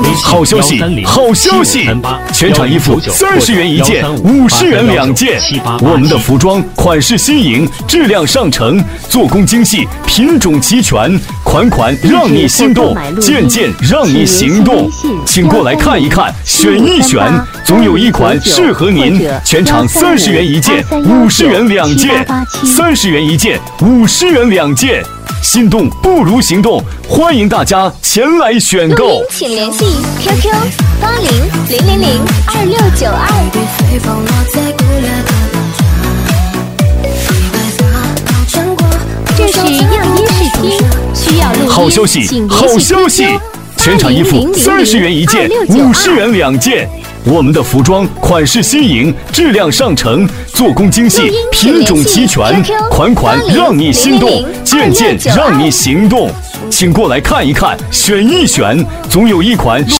好消息，好消息！全场衣服30元一件，50元2件。我们的服装款式新颖，质量上乘，做工精细，品种齐全，款款让你心动，件件让你行动。请过来看一看，选一选，总有一款适合您。全场30元一件，50元2件，30元一件，50元2件。心动不如行动，欢迎大家前来选购。 录音请联系 QQ8000022692。这是样音试听，需要录音。 好消息，好消息！全场衣服30元一件，50元2件。我们的服装款式新颖，质量上乘，做工精细，品种齐全，款款让你心动，件件让你行动。请过来看一看，选一选，总有一款